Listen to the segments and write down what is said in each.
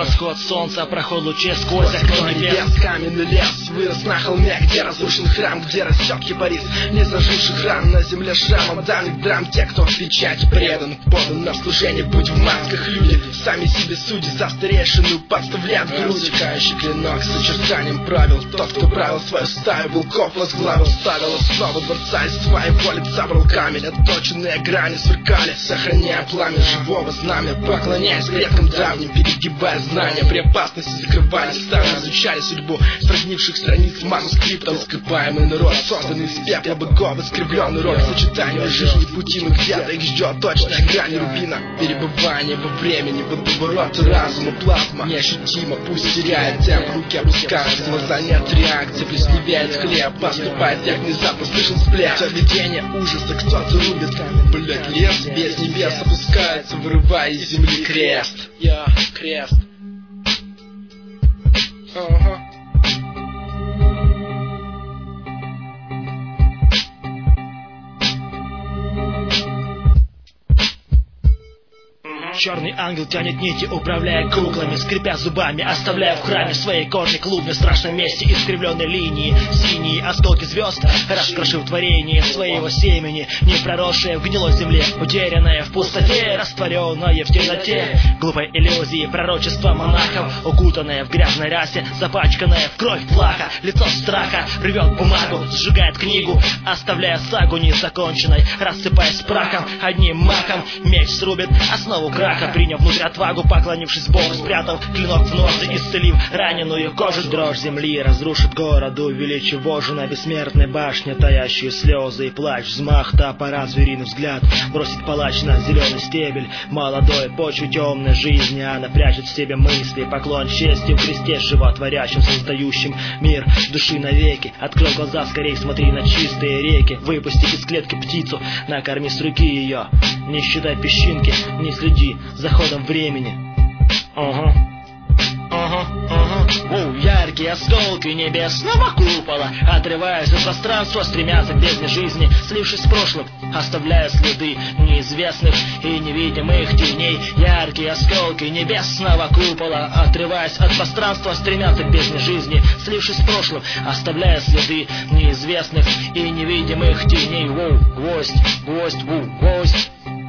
Восход солнца, проход лучей сквозь окно небес. Каменный лес вырос на холме, где разрушен храм, где растет кипарис незаживших ран. На земле шрамом давних драм те, кто в печать предан, подан на служение. Будь в масках люди, сами себе судьи, за старейшину подставляют грудь. Текающий клинок с очертанием правил, тот, кто правил свою стаю волков, возглавил, ставил основу дворца, из своего лица брал камень. Отточенные грани сверкали, сохраняя пламя живого знамя, поклоняясь предкам давним, перегибая знания. При опасности закрывались ставни, изучали судьбу сравнивших страниц манускриптов. Скрываемый народ, созданный из пепла богов, искривленный роль сочетания жизни пути. Мы где-то их ждет точная грань рубина, перебывание во времени, водовороты разума, плазма неощутимо, пусть теряет темп, руки опускаются, глаза нет реакции, плесневеет хлеб, поступает, як внезапно слышен всплеск. Все видение ужаса кто-то рубит, блять, лес без небес опускается, вырывая из земли крест. Крест. Черный ангел тянет нити, управляя куклами, скрипя зубами, оставляя в храме своей корни клубни. В страшном месте искривленной линии, синие осколки звезд, раскрошив творение своего семени, не проросшее в гнилой земле, утерянное в пустоте, растворенное в темноте глупой иллюзии, пророчество монахов, укутанное в грязной рясе, запачканное в кровь плаха. Лицо страха рвет бумагу, сжигает книгу, оставляя сагу незаконченной, рассыпаясь прахом, одним махом меч срубит основу краха. Приняв внутрь отвагу, поклонившись Богу, спрятал клинок в ножны, исцелив раненую кожу. Дрожь земли разрушит городу, величие вожжу на бессмертной башне, таящие слезы и плач, взмах топора, звериный взгляд, бросит палач на зеленый стебель молодой почвы темной жизни. Она прячет в себе мысли, поклон чести в кресте животворящим, создающим мир души навеки. Открой глаза, скорей смотри на чистые реки, выпусти из клетки птицу, накорми с руки ее, не считай песчинки, не следи за ходом времени. Яркие осколки небесного купола, отрываясь от пространства, стремятся к бездне жизни, слившись с прошлым, оставляя следы неизвестных и невидимых теней. Яркие осколки небесного купола, отрываясь от пространства, стремятся к бездне жизни, слившись с прошлым, оставляя следы неизвестных и невидимых теней. Гвоздь, гвоздь, гвоздь.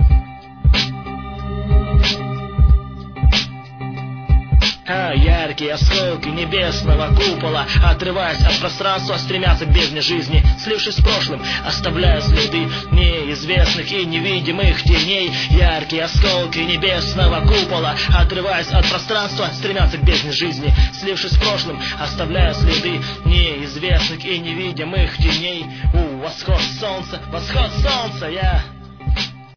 Яркие осколки небесного купола, отрываясь от пространства, стремятся к бездне жизни, слившись с прошлым, оставляя следы неизвестных и невидимых теней. Яркие осколки небесного купола, отрываясь от пространства, стремятся к бездне жизни, слившись с прошлым, оставляя следы неизвестных и невидимых теней. Восход солнца, я